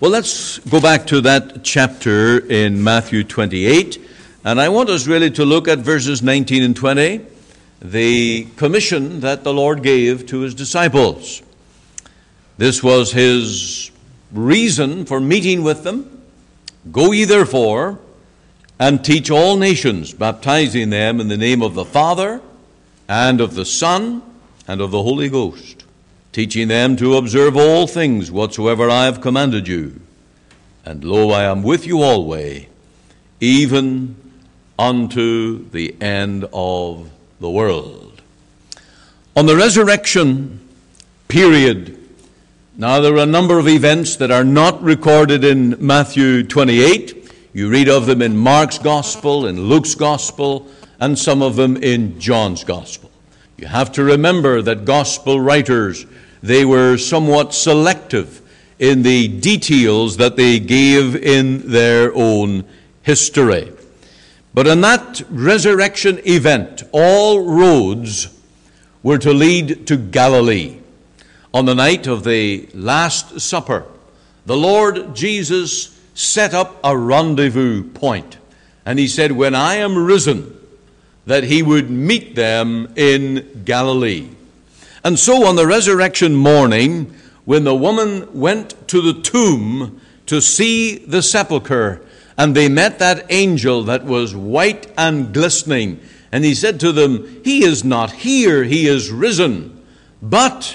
Well, let's go back to that chapter in Matthew 28, and I want us really to look at verses 19 and 20, the commission that the Lord gave to his disciples. This was his reason for meeting with them. Go ye therefore and teach all nations, baptizing them in the name of the Father and of the Son and of the Holy Ghost, teaching them to observe all things whatsoever I have commanded you. And lo, I am with you always, even unto the end of the world. On the resurrection period, now there are a number of events that are not recorded in Matthew 28. You read of them in Mark's Gospel, in Luke's Gospel, and some of them in John's Gospel. You have to remember that Gospel writers, they were somewhat selective in the details that they gave in their own history. But in that resurrection event, all roads were to lead to Galilee. On the night of the Last Supper, the Lord Jesus set up a rendezvous point. And he said, when I am risen, that he would meet them in Galilee. And so on the resurrection morning, when the woman went to the tomb to see the sepulchre, and they met that angel that was white and glistening, and he said to them, he is not here, he is risen, but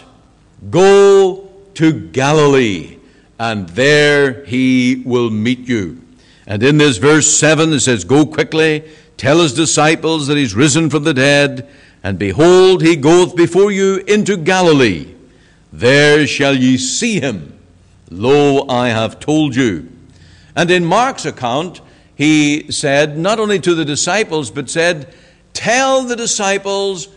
go to Galilee, and there he will meet you. And in this verse 7 it says, go quickly, tell his disciples that he's risen from the dead, and behold, he goeth before you into Galilee. There shall ye see him. Lo, I have told you. And in Mark's account, he said, not only to the disciples, but said, tell the disciples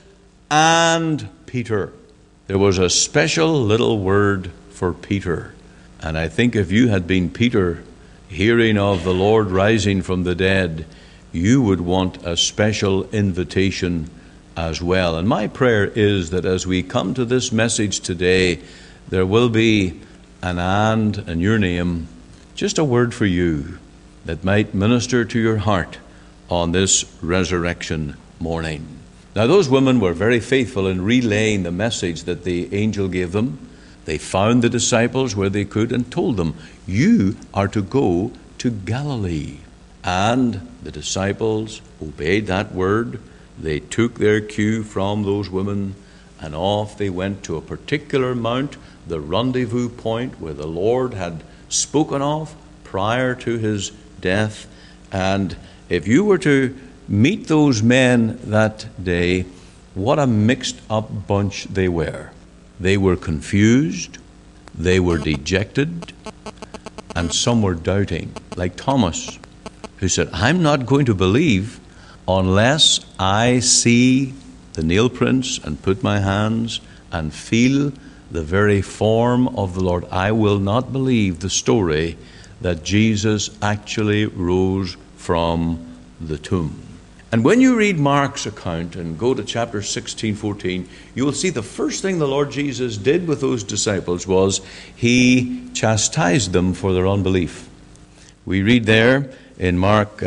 and Peter. There was a special little word for Peter. And I think if you had been Peter, hearing of the Lord rising from the dead, you would want a special invitation as well. And my prayer is that as we come to this message today, there will be an and your name, just a word for you that might minister to your heart on this resurrection morning. Now, those women were very faithful in relaying the message that the angel gave them. They found the disciples where they could and told them, you are to go to Galilee. And the disciples obeyed that word. They took their cue from those women, and off they went to a particular mount, the rendezvous point where the Lord had spoken of prior to his death. And if you were to meet those men that day, what a mixed up bunch they were. They were confused, they were dejected, and some were doubting, like Thomas, who said, I'm not going to believe unless I see the nail prints and put my hands and feel the very form of the Lord. I will not believe the story that Jesus actually rose from the tomb. And when you read Mark's account and go to chapter 16, 14, you will see the first thing the Lord Jesus did with those disciples was he chastised them for their unbelief. We read there in Mark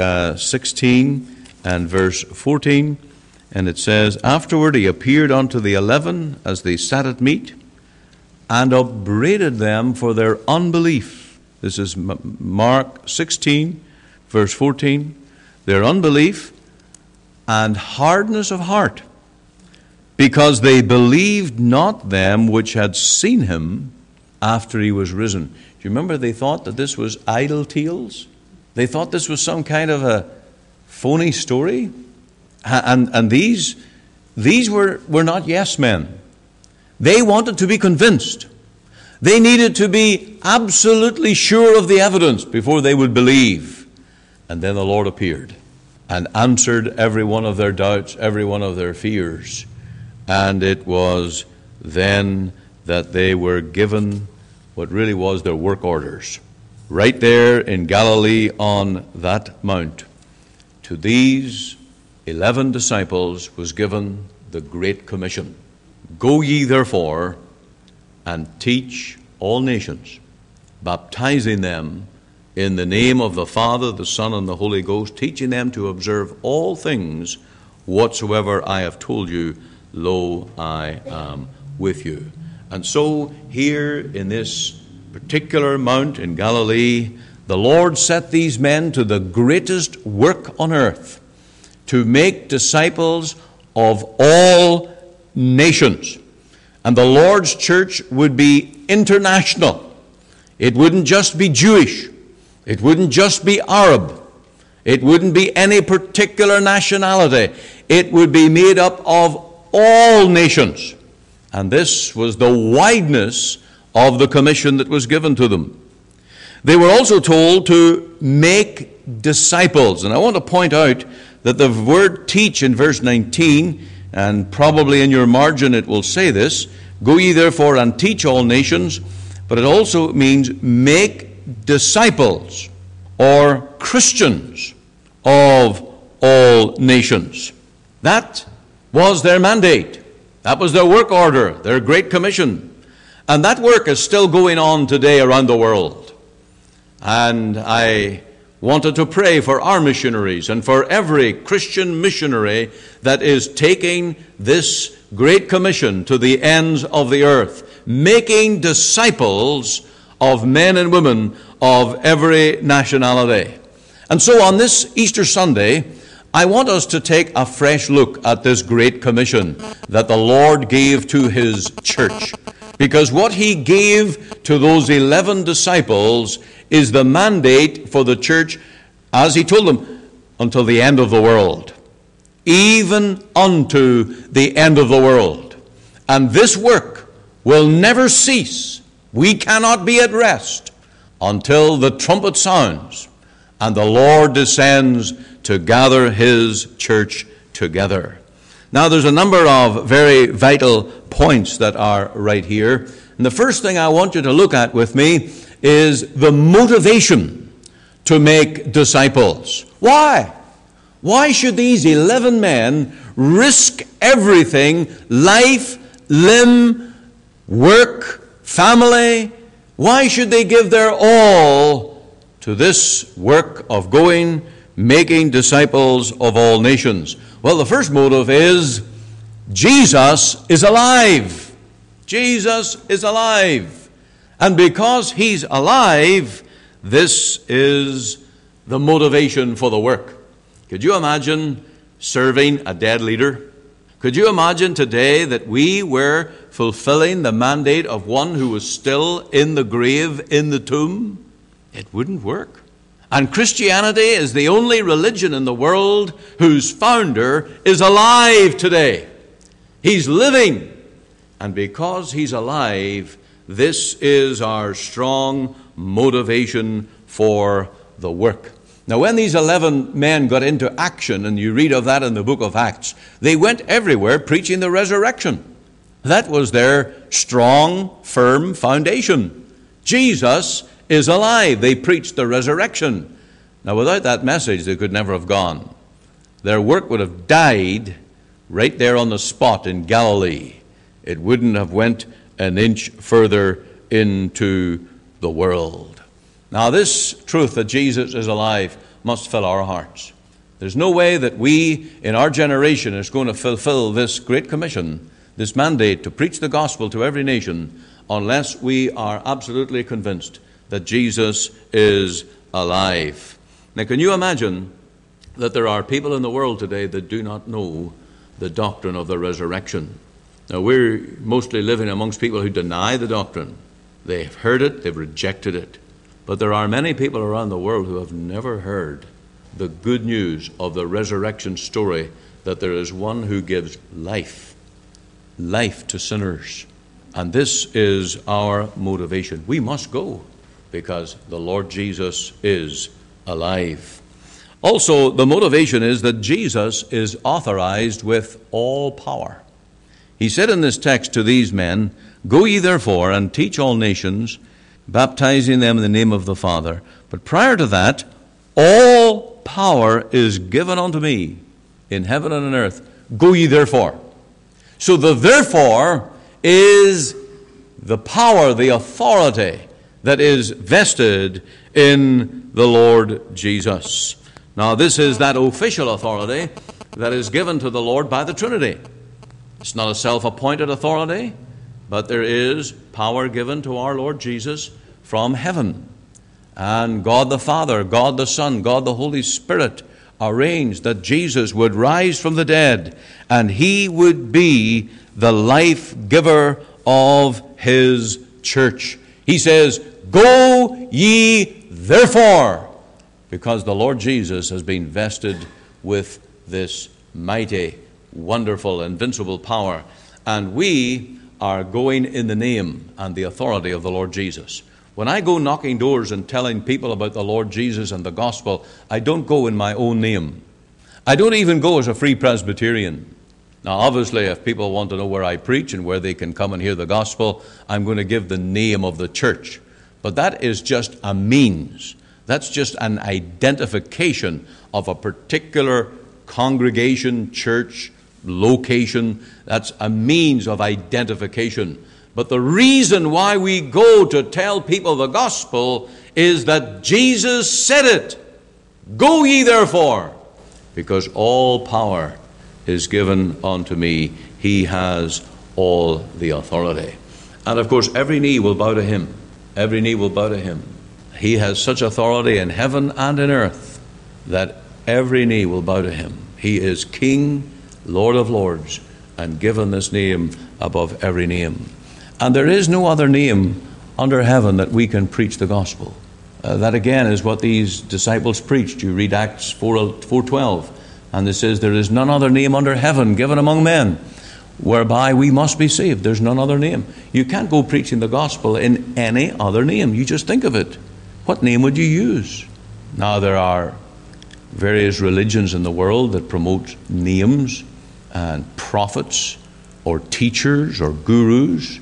16 and verse 14, and it says, afterward he appeared unto the 11 as they sat at meat, and upbraided them for their unbelief. This is Mark 16, verse 14. Their unbelief and hardness of heart, because they believed not them which had seen him after he was risen. Do you remember they thought that this was idle tales? They thought this was some kind of a phony story. And these were not yes men. They wanted to be convinced. They needed to be absolutely sure of the evidence before they would believe. And then the Lord appeared and answered every one of their doubts, every one of their fears. And it was then that they were given what really was their work orders. Right there in Galilee on that mount, to these 11 disciples was given the Great Commission. Go ye therefore and teach all nations, baptizing them in the name of the Father, the Son, and the Holy Ghost, teaching them to observe all things whatsoever I have told you, lo, I am with you. And so here in this particular mount in Galilee, the Lord set these men to the greatest work on earth, to make disciples of all nations. And the Lord's church would be international. It wouldn't just be Jewish. It wouldn't just be Arab. It wouldn't be any particular nationality. It would be made up of all nations. And this was the wideness of the commission that was given to them. They were also told to make disciples. And I want to point out that the word teach in verse 19, and probably in your margin it will say this, go ye therefore and teach all nations, but it also means make disciples or Christians of all nations. That was their mandate. That was their work order, their great commission. And that work is still going on today around the world. And I wanted to pray for our missionaries and for every Christian missionary that is taking this great commission to the ends of the earth, making disciples of men and women of every nationality. And so on this Easter Sunday, I want us to take a fresh look at this great commission that the Lord gave to his church. Because what he gave to those 11 disciples is the mandate for the church, as he told them, until the end of the world. Even unto the end of the world. And this work will never cease. We cannot be at rest until the trumpet sounds and the Lord descends to gather his church together. Now, there's a number of very vital points that are right here. And the first thing I want you to look at with me is the motivation to make disciples. Why? Why should these 11 men risk everything, life, limb, work, family? Why should they give their all to this work of going, making disciples of all nations? Well, the first motive is Jesus is alive. Jesus is alive. And because he's alive, this is the motivation for the work. Could you imagine serving a dead leader? Could you imagine today that we were fulfilling the mandate of one who was still in the grave, in the tomb? It wouldn't work. And Christianity is the only religion in the world whose founder is alive today. He's living. And because he's alive, this is our strong motivation for the work. Now, when these 11 men got into action, and you read of that in the book of Acts, they went everywhere preaching the resurrection. That was their strong, firm foundation. Jesus is alive. They preached the resurrection. Now, without that message, they could never have gone. Their work would have died right there on the spot in Galilee. It wouldn't have went an inch further into the world. Now, this truth that Jesus is alive must fill our hearts. There's no way that we in our generation is going to fulfill this great commission, this mandate to preach the gospel to every nation, unless we are absolutely convinced that Jesus is alive. Now, can you imagine that there are people in the world today that do not know the doctrine of the resurrection? Now, we're mostly living amongst people who deny the doctrine. They've heard it, they've rejected it. But there are many people around the world who have never heard the good news of the resurrection story, that there is one who gives life to sinners. And this is our motivation. We must go because the Lord Jesus is alive. Also, the motivation is that Jesus is authorized with all power. He said in this text to these men, "Go ye therefore and teach all nations, baptizing them in the name of the Father." But prior to that, all power is given unto me in heaven and on earth. Go ye therefore. So the therefore is the power, the authority that is vested in the Lord Jesus. Now, this is that official authority that is given to the Lord by the Trinity. It's not a self-appointed authority, but there is power given to our Lord Jesus from heaven. And God the Father, God the Son, God the Holy Spirit arranged that Jesus would rise from the dead, and he would be the life giver of his church. He says, "Go ye therefore," because the Lord Jesus has been vested with this mighty, wonderful, invincible power. And we are going in the name and the authority of the Lord Jesus. When I go knocking doors and telling people about the Lord Jesus and the gospel, I don't go in my own name. I don't even go as a Free Presbyterian. Now, obviously, if people want to know where I preach and where they can come and hear the gospel, I'm going to give the name of the church. But that is just a means. That's just an identification of a particular congregation, church, location. That's a means of identification. But the reason why we go to tell people the gospel is that Jesus said it. "Go ye therefore, because all power is given unto me." He has all the authority. And of course, every knee will bow to him. Every knee will bow to him. He has such authority in heaven and in earth that every knee will bow to him. He is King, Lord of lords, and given this name above every name. And there is no other name under heaven that we can preach the gospel. That again is what these disciples preached. You read Acts 4:12, and it says, "There is none other name under heaven given among men whereby we must be saved." There's none other name. You can't go preaching the gospel in any other name. You just think of it. What name would you use? Now, there are various religions in the world that promote names and prophets or teachers or gurus,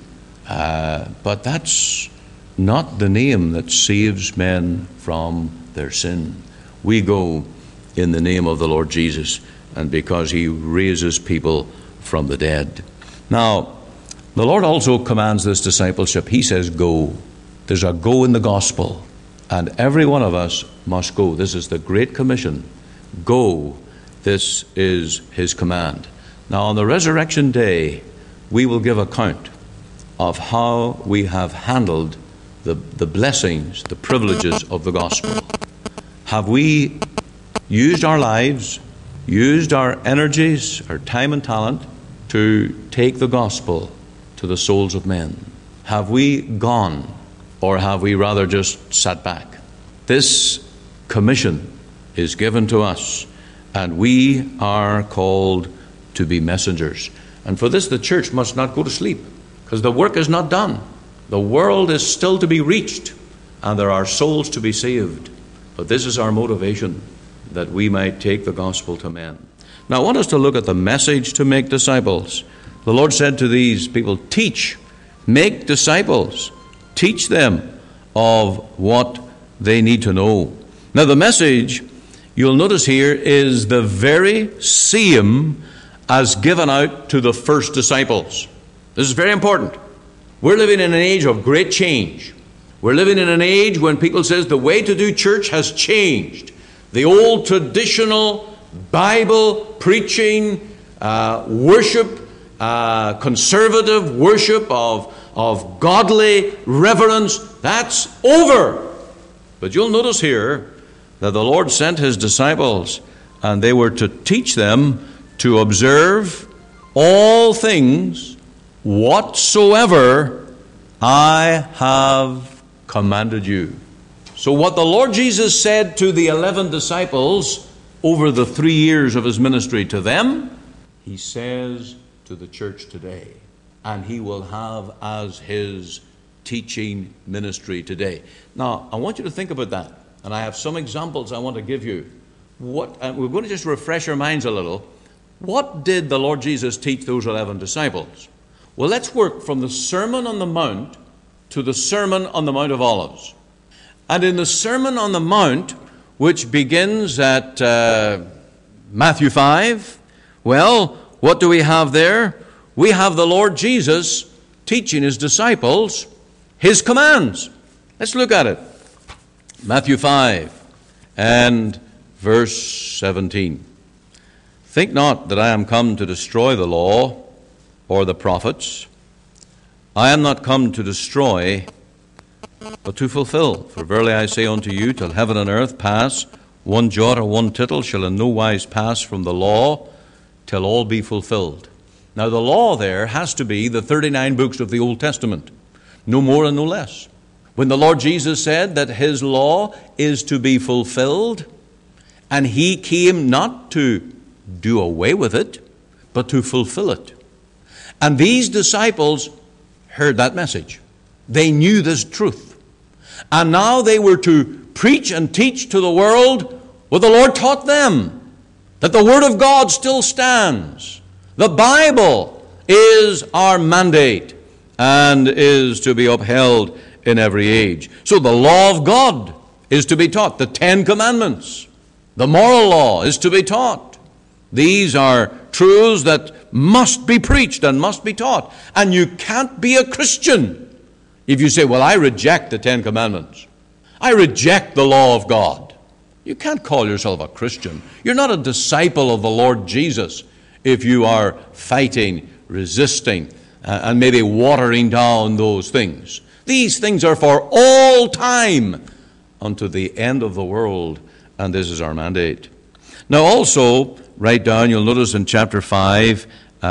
but that's not the name that saves men from their sin. We go in the name of the Lord Jesus, and because he raises people from the dead. Now, the Lord also commands this discipleship. He says, "Go." There's a go in the gospel, and every one of us must go. This is the Great Commission. Go. This is his command. Now, on the resurrection day, we will give account of how we have handled the blessings, the privileges of the gospel. Have we used our lives, used our energies, our time and talent to take the gospel to the souls of men? Have we gone, or have we rather just sat back? This commission is given to us, and we are called to be messengers. And for this, the church must not go to sleep, because the work is not done. The world is still to be reached, and there are souls to be saved. But this is our motivation, that we might take the gospel to men. Now, I want us to look at the message to make disciples. The Lord said to these people, "Teach, make disciples, teach them of what they need to know." Now, the message, you'll notice here, is the very same as given out to the first disciples. This is very important. We're living in an age of great change. We're living in an age when people say the way to do church has changed. The old traditional Bible preaching, worship, conservative worship of godly reverence, that's over. But you'll notice here that the Lord sent his disciples, and they were to teach them to observe all things whatsoever I have commanded you. So what the Lord Jesus said to the 11 disciples over the 3 years of his ministry to them, he says to the church today, and he will have as his teaching ministry today. Now, I want you to think about that, and I have some examples I want to give you. We're going to just refresh our minds a little. What did the Lord Jesus teach those 11 disciples? Well, let's work from the Sermon on the Mount to the Sermon on the Mount of Olives. And in the Sermon on the Mount, which begins at Matthew 5, well, what do we have there? We have the Lord Jesus teaching his disciples his commands. Let's look at it. Matthew 5 and verse 17. Think not that I am come to destroy the law or the prophets. I am not come to destroy, but to fulfill. For verily I say unto you, till heaven and earth pass, one jot or one tittle shall in no wise pass from the law, till all be fulfilled. Now the law there has to be the 39 books of the Old Testament, no more and no less. When the Lord Jesus said that his law is to be fulfilled, and he came not to do away with it, but to fulfill it. And these disciples heard that message. They knew this truth. And now they were to preach and teach to the world what the Lord taught them, that the Word of God still stands. The Bible is our mandate and is to be upheld in every age. So the law of God is to be taught. The 10 Commandments, the moral law is to be taught. These are truths that must be preached and must be taught. And you can't be a Christian if you say, well, I reject the 10 Commandments. I reject the law of God. You can't call yourself a Christian. You're not a disciple of the Lord Jesus if you are fighting, resisting, and maybe watering down those things. These things are for all time unto the end of the world, and this is our mandate. Now also, write down, you'll notice in chapter 5,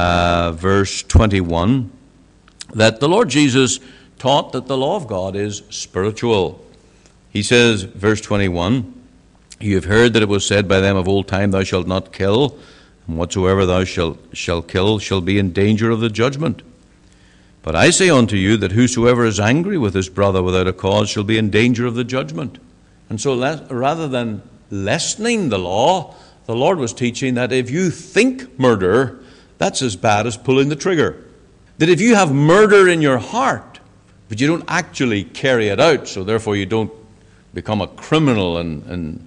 verse 21, that the Lord Jesus taught that the law of God is spiritual. He says, verse 21, you have heard that it was said by them of old time, thou shalt not kill, and whatsoever thou shalt kill shall be in danger of the judgment. But I say unto you that whosoever is angry with his brother without a cause shall be in danger of the judgment. And so rather than lessening the law, the Lord was teaching that if you think murder, that's as bad as pulling the trigger. That if you have murder in your heart, but you don't actually carry it out, so therefore you don't become a criminal and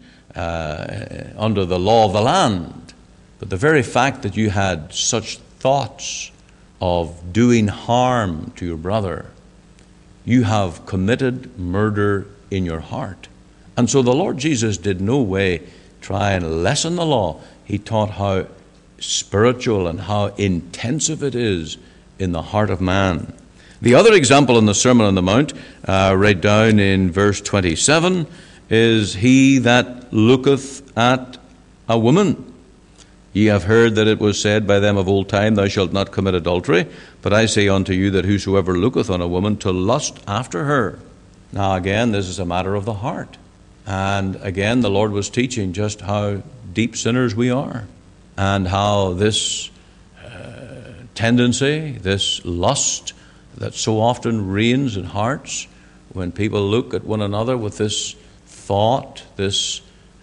under the law of the land, but the very fact that you had such thoughts of doing harm to your brother, you have committed murder in your heart. And so the Lord Jesus did no way try and lessen the law. He taught how spiritual and how intensive it is in the heart of man. The other example in the Sermon on the Mount, right down in verse 27, is he that looketh at a woman. Ye have heard that it was said by them of old time, thou shalt not commit adultery. But I say unto you that whosoever looketh on a woman to lust after her. Now again, this is a matter of the heart. And again, the Lord was teaching just how deep sinners we are, and how this tendency, this lust that so often reigns in hearts when people look at one another with this thought, this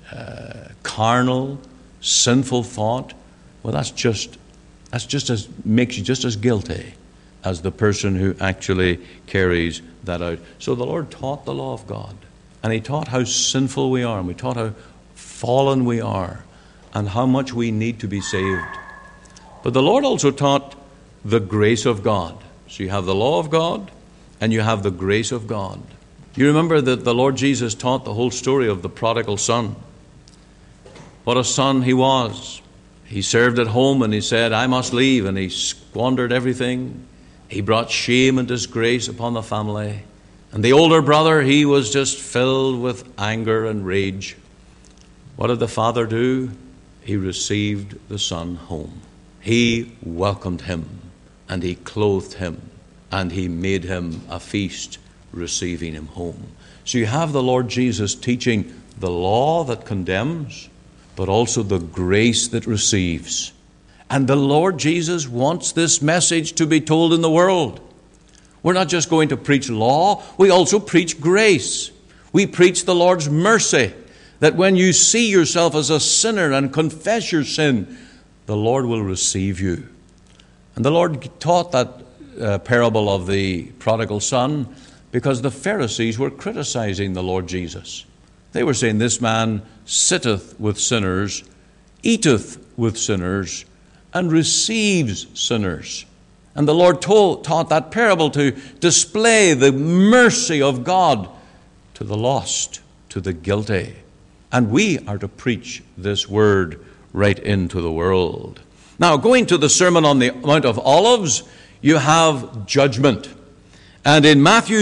carnal, sinful thought, well, that's just as makes you just as guilty as the person who actually carries that out. So the Lord taught the law of God, and he taught how sinful we are, and we taught how fallen we are, and how much we need to be saved. But the Lord also taught the grace of God. So you have the law of God, and you have the grace of God. You remember that the Lord Jesus taught the whole story of the prodigal son. What a son he was. He served at home and he said, I must leave, and he squandered everything. He brought shame and disgrace upon the family. And the older brother, he was just filled with anger and rage. What did the father do? He received the son home. He welcomed him, and he clothed him, and he made him a feast, receiving him home. So you have the Lord Jesus teaching the law that condemns, but also the grace that receives. And the Lord Jesus wants this message to be told in the world. We're not just going to preach law, we also preach grace. We preach the Lord's mercy, that when you see yourself as a sinner and confess your sin, the Lord will receive you. And the Lord taught that parable of the prodigal son because the Pharisees were criticizing the Lord Jesus. They were saying, this man sitteth with sinners, eateth with sinners, and receives sinners. And the Lord taught that parable to display the mercy of God to the lost, to the guilty. And we are to preach this word right into the world. Now, going to the Sermon on the Mount of Olives, you have judgment. And in Matthew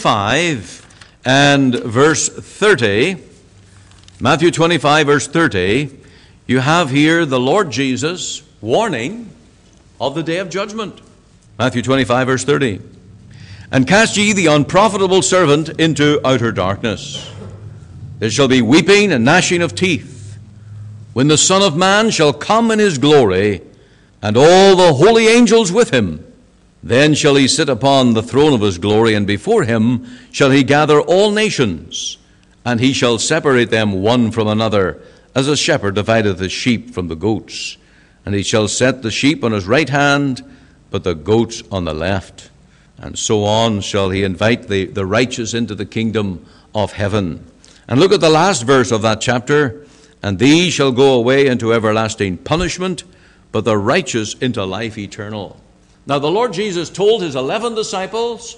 25 and verse 30, Matthew 25, verse 30, you have here the Lord Jesus warning of the day of judgment. Matthew 25, verse 30. And cast ye the unprofitable servant into outer darkness. There shall be weeping and gnashing of teeth, when the Son of Man shall come in his glory, and all the holy angels with him. Then shall he sit upon the throne of his glory, and before him shall he gather all nations, and he shall separate them one from another, as a shepherd divideth the sheep from the goats. And he shall set the sheep on his right hand, but the goats on the left. And so on shall he invite the righteous into the kingdom of heaven. And look at the last verse of that chapter. And these shall go away into everlasting punishment, but the righteous into life eternal. Now the Lord Jesus told his 11 disciples,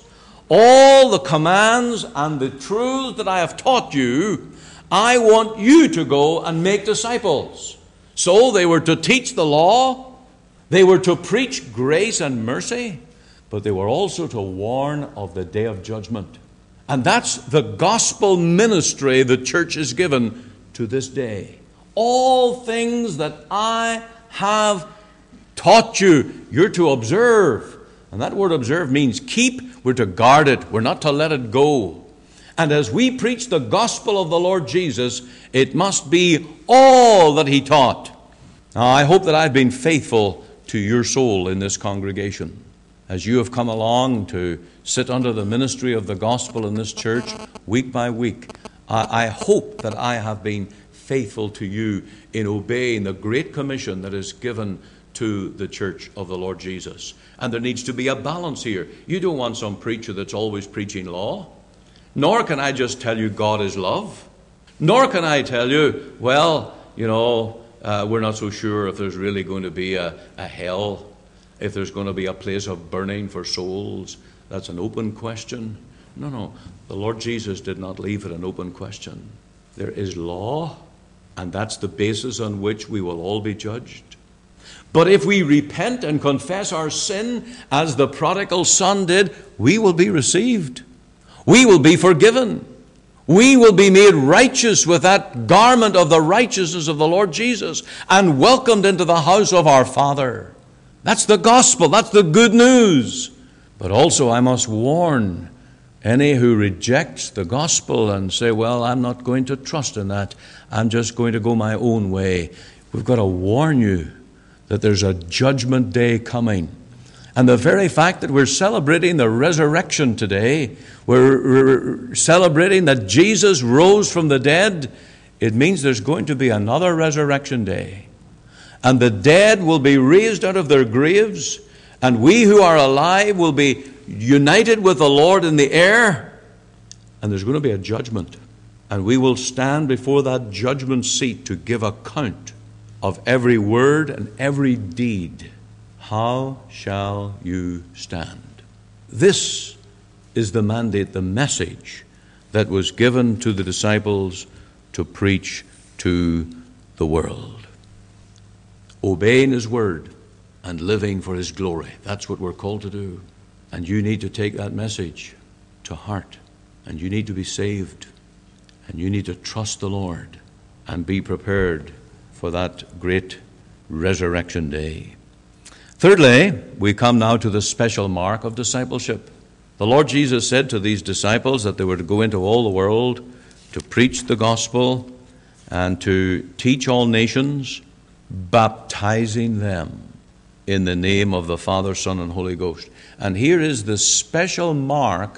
all the commands and the truths that I have taught you, I want you to go and make disciples. So they were to teach the law, they were to preach grace and mercy, but they were also to warn of the day of judgment. And that's the gospel ministry the church is given to this day. All things that I have taught you, you're to observe. And that word observe means keep. We're to guard it. We're not to let it go. And as we preach the gospel of the Lord Jesus, it must be all that he taught. Now, I hope that I've been faithful to your soul in this congregation. As you have come along to sit under the ministry of the gospel in this church week by week, I hope that I have been faithful to you in obeying the great commission that is given to the church of the Lord Jesus. And there needs to be a balance here. You don't want some preacher that's always preaching law. Nor can I just tell you God is love. Nor can I tell you, well, we're not so sure if there's really going to be a hell, if there's going to be a place of burning for souls. That's an open question. No. The Lord Jesus did not leave it an open question. There is law, and that's the basis on which we will all be judged. But if we repent and confess our sin, as the prodigal son did, we will be received. We will be forgiven. We will be made righteous with that garment of the righteousness of the Lord Jesus and welcomed into the house of our Father. That's the gospel. That's the good news. But also I must warn any who rejects the gospel and say, well, I'm not going to trust in that. I'm just going to go my own way. We've got to warn you that there's a judgment day coming. And the very fact that we're celebrating the resurrection today, we're celebrating that Jesus rose from the dead, it means there's going to be another resurrection day. And the dead will be raised out of their graves, and we who are alive will be united with the Lord in the air, and there's going to be a judgment. And we will stand before that judgment seat to give account of every word and every deed. How shall you stand? This is the mandate, the message that was given to the disciples to preach to the world. Obeying his word and living for his glory. That's what we're called to do. And you need to take that message to heart. And you need to be saved. And you need to trust the Lord and be prepared for that great resurrection day. Thirdly, we come now to the special mark of discipleship. The Lord Jesus said to these disciples that they were to go into all the world to preach the gospel and to teach all nations, baptizing them in the name of the Father, Son, and Holy Ghost. And here is the special mark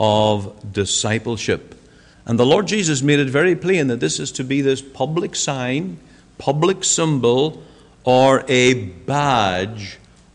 of discipleship. And the Lord Jesus made it very plain that this is to be this public sign, public symbol, or a badge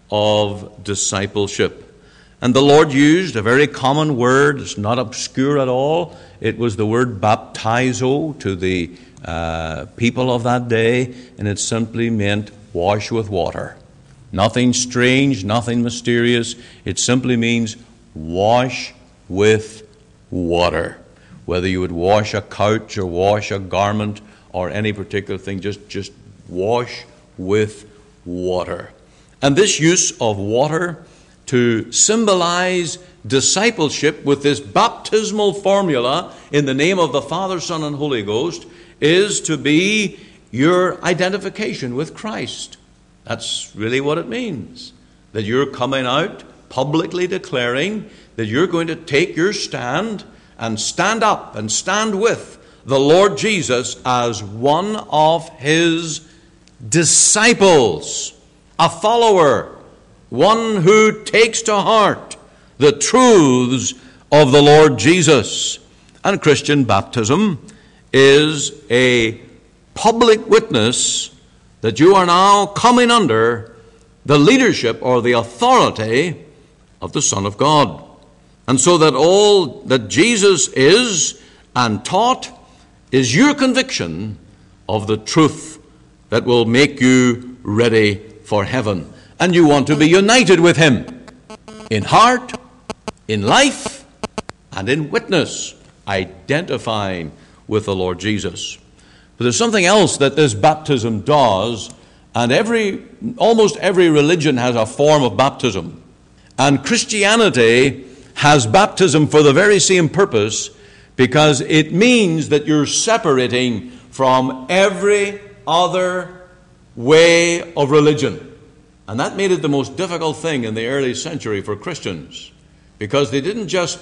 of discipleship. And the Lord used a very common word. It's not obscure at all. It was the word baptizo to the people of that day, and it simply meant wash with water. Nothing strange, nothing mysterious. It simply means wash with water. whether you would wash a couch or wash a garment or any particular thing, just wash with water. And this use of water to symbolize discipleship with this baptismal formula in the name of the Father, Son, and Holy Ghost is to be your identification with Christ. That's really what it means. That you're coming out publicly declaring that you're going to take your stand and stand up and stand with the Lord Jesus as one of his disciples, a follower, one who takes to heart the truths of the Lord Jesus. And Christian baptism is a public witness that you are now coming under the leadership or the authority of the Son of God. And so that all that Jesus is and taught is your conviction of the truth that will make you ready for heaven. And you want to be united with him in heart, in life, and in witness, identifying with the Lord Jesus. But there's something else that this baptism does, and almost every religion has a form of baptism. And Christianity has baptism for the very same purpose, because it means that you're separating from every other way of religion. And that made it the most difficult thing in the early century for Christians, because they didn't just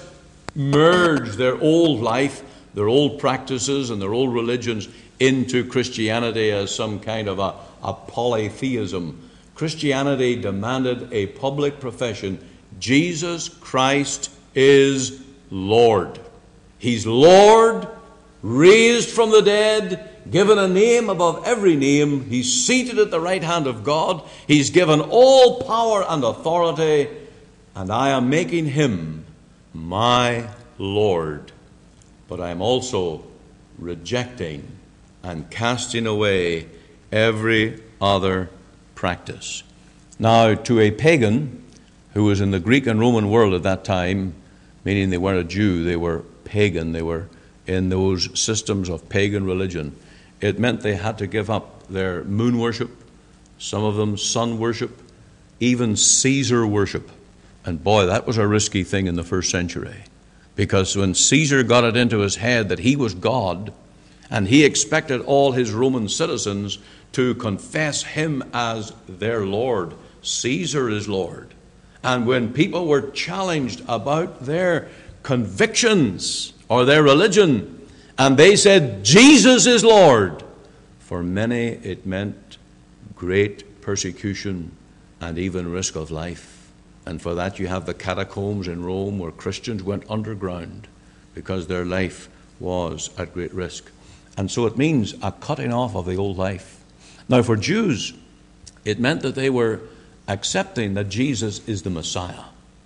merge their old life, their old practices, and their old religions into Christianity as some kind of a polytheism. Christianity demanded a public profession. Jesus Christ is Lord. He's Lord, raised from the dead, given a name above every name. He's seated at the right hand of God. He's given all power and authority, and I am making him my Lord. But I am also rejecting and casting away every other practice. Now, to a pagan who was in the Greek and Roman world at that time, meaning they weren't a Jew, they were pagan, they were in those systems of pagan religion, it meant they had to give up their moon worship, some of them sun worship, even Caesar worship. And boy, that was a risky thing in the first century, because when Caesar got it into his head that he was God, and he expected all his Roman citizens to confess him as their Lord. Caesar is Lord. And when people were challenged about their convictions or their religion, and they said, Jesus is Lord, for many it meant great persecution and even risk of life. And for that you have the catacombs in Rome where Christians went underground because their life was at great risk. And so it means a cutting off of the old life. Now for Jews, it meant that they were accepting that Jesus is the Messiah.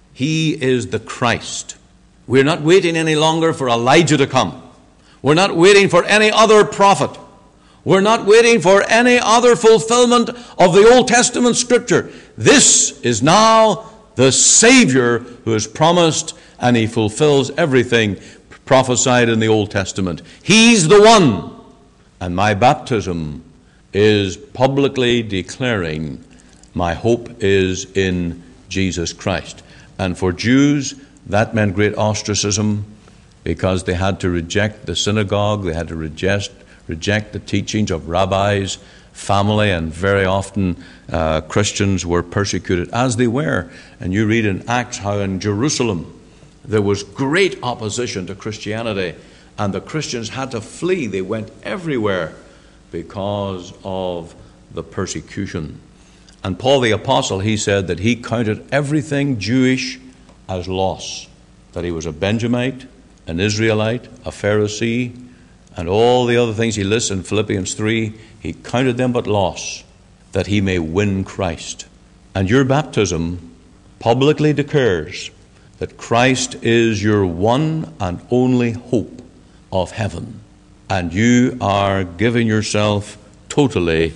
He is the Christ. We're not waiting any longer for Elijah to come. We're not waiting for any other prophet. We're not waiting for any other fulfillment of the Old Testament scripture. This is now the Savior who is promised, and he fulfills everything prophesied in the Old Testament. He's the one. And my baptism is publicly declaring my hope is in Jesus Christ. And for Jews, that meant great ostracism, because they had to reject the synagogue, they had to reject the teachings of rabbis, family, and very often Christians were persecuted, as they were. And you read in Acts how in Jerusalem there was great opposition to Christianity, and the Christians had to flee. They went everywhere because of the persecution. And Paul the Apostle, he said that he counted everything Jewish as loss, that he was a Benjamite, an Israelite, a Pharisee, and all the other things he lists in Philippians 3, he counted them but loss, that he may win Christ. And your baptism publicly declares that Christ is your one and only hope of heaven, and you are giving yourself totally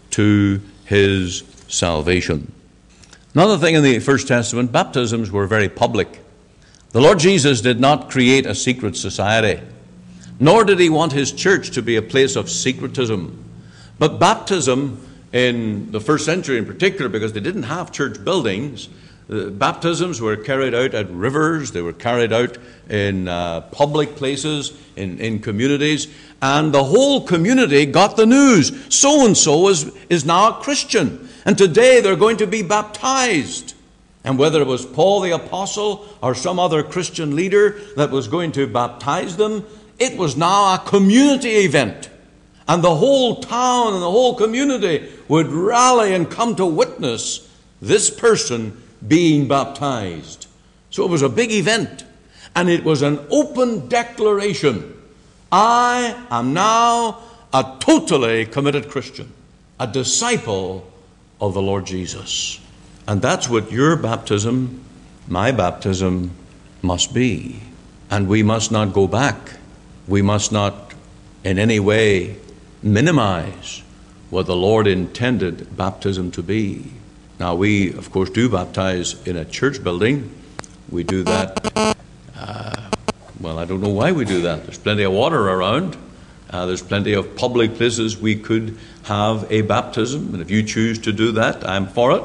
to his salvation. Another thing in the First Testament, baptisms were very public. The Lord Jesus did not create a secret society. nor did he want his church to be a place of secretism. But baptism in the first century in particular, because they didn't have church buildings, baptisms were carried out at rivers, they were carried out in public places, in communities, and the whole community got the news. So-and-so is now a Christian, and today they're going to be baptized. And whether it was Paul the Apostle or some other Christian leader that was going to baptize them, it was now a community event. And the whole town and the whole community would rally and come to witness this person being baptized. So it was a big event. And it was an open declaration. I am now a totally committed Christian, a disciple of the Lord Jesus. And that's what your baptism, my baptism, must be. And we must not go back. We must not in any way minimize what the Lord intended baptism to be. Now, we, of course, do baptize in a church building. We do that. Well, I don't know why we do that. There's plenty of water around. There's plenty of public places we could have a baptism. And if you choose to do that, I'm for it.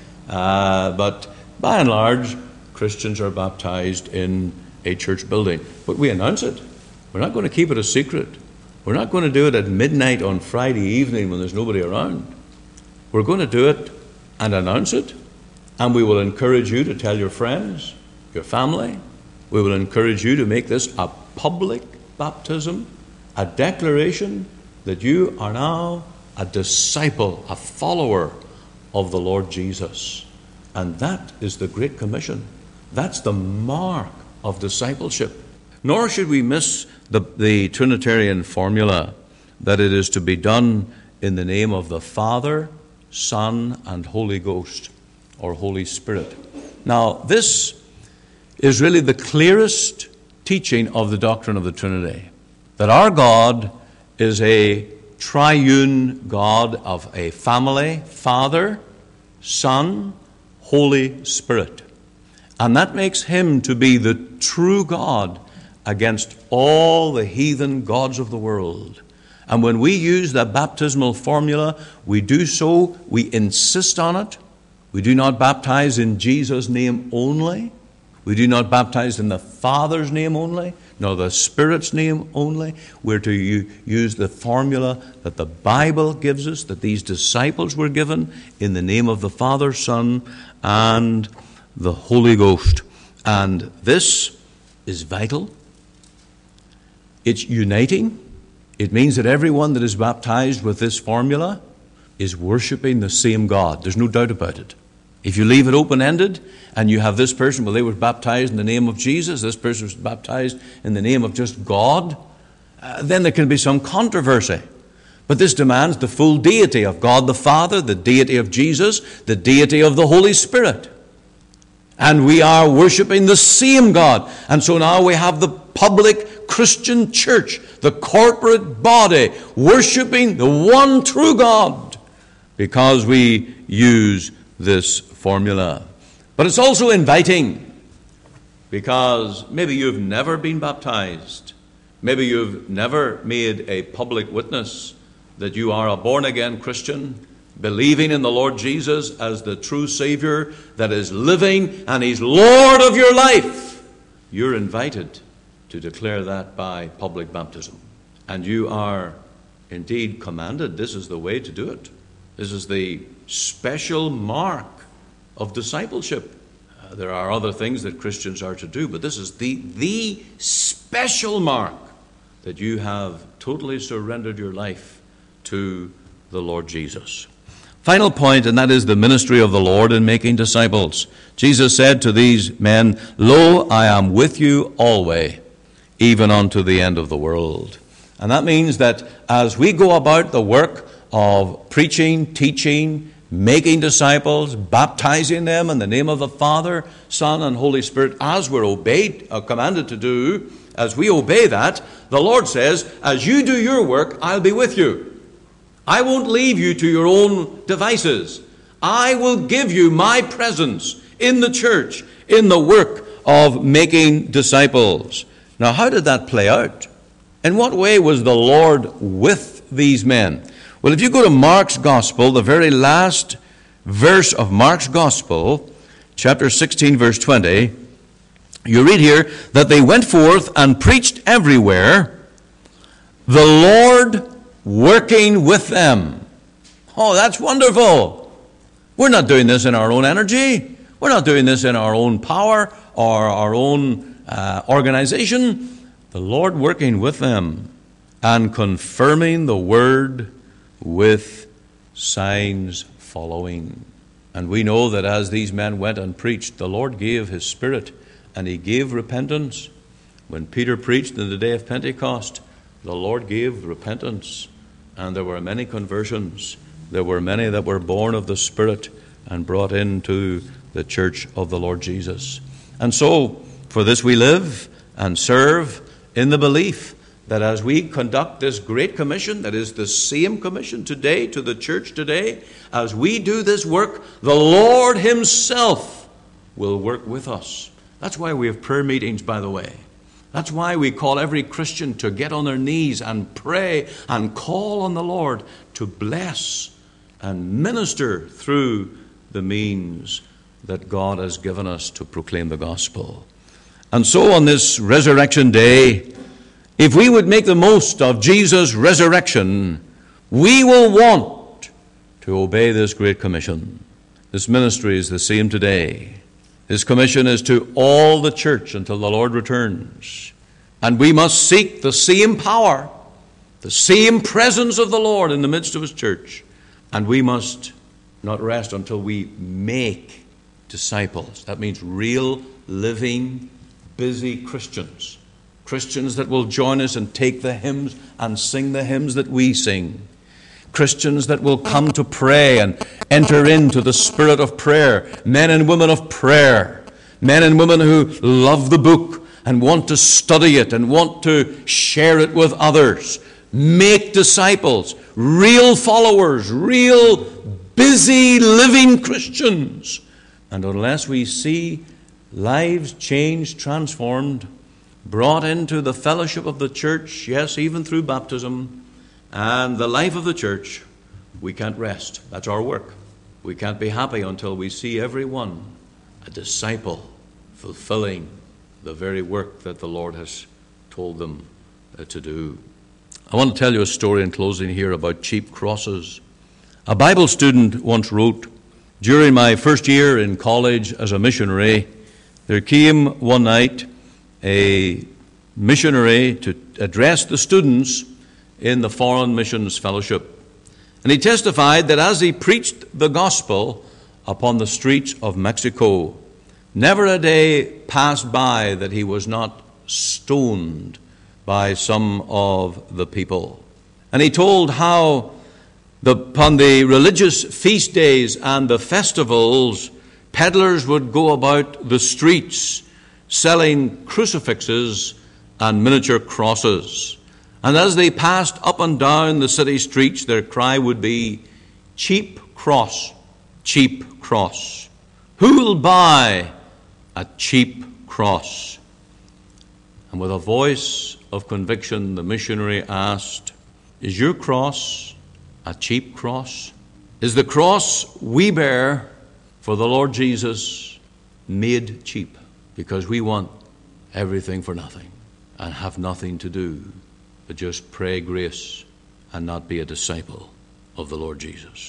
But by and large, Christians are baptized in a church building. But we announce it. We're not going to keep it a secret. We're not going to do it at midnight on Friday evening when there's nobody around. We're going to do it and announce it. And we will encourage you to tell your friends, your family. We will encourage you to make this a public baptism, a declaration that you are now a disciple, a follower of the Lord Jesus. And that is the Great Commission. That's the mark of discipleship. Nor should we miss the Trinitarian formula that it is to be done in the name of the Father, Son, and Holy Ghost, or Holy Spirit. Now, this is really the clearest teaching of the doctrine of the Trinity, that our God is a triune God of a family, Father, Son, Holy Spirit. And that makes him to be the true God against all the heathen gods of the world. And when we use the baptismal formula, we do so, we insist on it. We do not baptize in Jesus' name only. We do not baptize in the Father's name only, nor the Spirit's name only. We're to use the formula that the Bible gives us, that these disciples were given, in the name of the Father, Son, and the Holy Ghost. And this is vital. It's uniting. It means that everyone that is baptized with this formula is worshiping the same God. There's no doubt about it. If you leave it open-ended and you have this person, well, they were baptized in the name of Jesus, this person was baptized in the name of just God, then there can be some controversy. But this demands the full deity of God the Father, the deity of Jesus, the deity of the Holy Spirit. And we are worshiping the same God. And so now we have the public Christian church, the corporate body, worshiping the one true God, because we use this formula. But it's also inviting, because maybe you've never been baptized. Maybe you've never made a public witness that you are a born-again Christian, believing in the Lord Jesus as the true Savior that is living and He's Lord of your life. You're invited to declare that by public baptism. And you are indeed commanded. This is the way to do it. This is the special mark of discipleship. There are other things that Christians are to do, but this is the special mark that you have totally surrendered your life to the Lord Jesus. Final point, and that is the ministry of the Lord in making disciples. Jesus said to these men, "Lo, I am with you always, even unto the end of the world." And that means that as we go about the work of preaching, teaching, making disciples, baptizing them in the name of the Father, Son, and Holy Spirit, as we're commanded to do, as we obey that, the Lord says, as you do your work, I'll be with you. I won't leave you to your own devices. I will give you my presence in the church, in the work of making disciples. Now, how did that play out? In what way was the Lord with these men? Well, if you go to Mark's Gospel, the very last verse of Mark's Gospel, chapter 16, verse 20, you read here that they went forth and preached everywhere, the Lord working with them. Oh, that's wonderful. We're not doing this in our own energy. We're not doing this in our own power or our own organization. The Lord working with them and confirming the word with signs following. And we know that as these men went and preached, the Lord gave his Spirit and he gave repentance. When Peter preached in the day of Pentecost, the Lord gave repentance, and there were many conversions. There were many that were born of the Spirit and brought into the church of the Lord Jesus. And so, for this we live and serve in the belief that as we conduct this great commission, that is the same commission today to the church today, as we do this work, the Lord himself will work with us. That's why we have prayer meetings, by the way. That's why we call every Christian to get on their knees and pray and call on the Lord to bless and minister through the means that God has given us to proclaim the gospel. And so on this resurrection day, if we would make the most of Jesus' resurrection, we will want to obey this great commission. This ministry is the same today. This commission is to all the church until the Lord returns. And we must seek the same power, the same presence of the Lord in the midst of his church. And we must not rest until we make disciples. That means real, living, busy Christians. Christians that will join us and take the hymns and sing the hymns that we sing. Christians that will come to pray and enter into the spirit of prayer. Men and women of prayer. Men and women who love the book and want to study it and want to share it with others. Make disciples, real followers, real busy living Christians. And unless we see lives changed, transformed, brought into the fellowship of the church, yes, even through baptism, and the life of the church, we can't rest. That's our work. We can't be happy until we see everyone a disciple fulfilling the very work that the Lord has told them to do. I want to tell you a story in closing here about cheap crosses. A Bible student once wrote, during my first year in college as a missionary, there came one night a missionary to address the students in the Foreign Missions Fellowship. And he testified that as he preached the gospel upon the streets of Mexico, never a day passed by that he was not stoned by some of the people. And he told how upon the religious feast days and the festivals, peddlers would go about the streets selling crucifixes and miniature crosses. And as they passed up and down the city streets, their cry would be, "Cheap cross, cheap cross. Who'll buy a cheap cross?" And with a voice of conviction, the missionary asked, "Is your cross a cheap cross? Is the cross we bear for the Lord Jesus made cheap? Because we want everything for nothing and have nothing to do but just pray grace and not be a disciple of the Lord Jesus."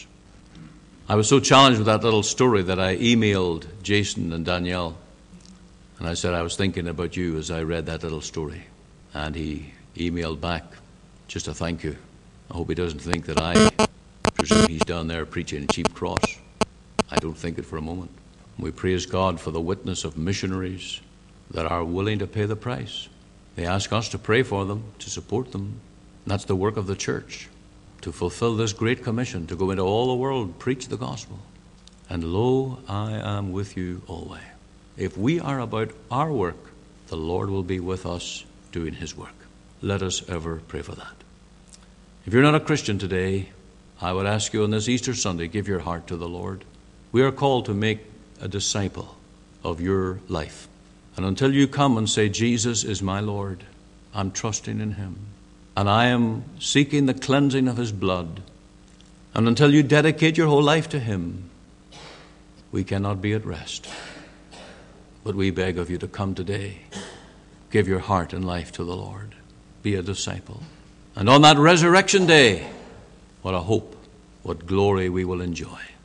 I was so challenged with that little story that I emailed Jason and Danielle. And I said, I was thinking about you as I read that little story. And he emailed back just a thank you. I hope he doesn't think that I presume he's down there preaching a cheap cross. I don't think it for a moment. We praise God for the witness of missionaries that are willing to pay the price. They ask us to pray for them, to support them. And that's the work of the church, to fulfill this great commission, to go into all the world, preach the gospel. And lo, I am with you always. If we are about our work, the Lord will be with us doing his work. Let us ever pray for that. If you're not a Christian today, I would ask you on this Easter Sunday, give your heart to the Lord. We are called to make a disciple of your life. And until you come and say, "Jesus is my Lord, I'm trusting in him," and I am seeking the cleansing of his blood. And until you dedicate your whole life to him, we cannot be at rest. But we beg of you to come today. Give your heart and life to the Lord. Be a disciple. And on that resurrection day, what a hope, what glory we will enjoy.